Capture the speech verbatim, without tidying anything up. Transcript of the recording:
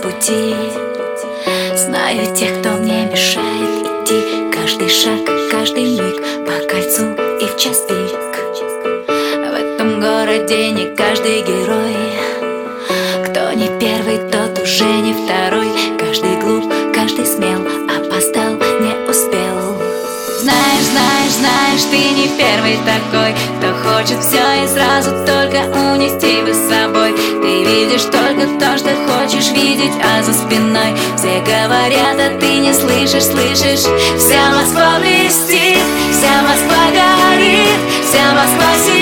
пути. Знаю тех, кто мне мешает идти. Каждый шаг, каждый миг по кольцу и в час пик. В этом городе не каждый герой. Кто не первый, тот уже не второй. Каждый глуп, каждый смел, опоздал, не успел. Знаешь, знаешь, знаешь, ты не первый такой, кто хочет все и сразу только унести бы с собой. Ты видишь только то, что хочешь видеть, а за спиной все говорят, а ты не слышишь, слышишь. Вся Москва блестит, вся Москва горит, вся Москва сидит.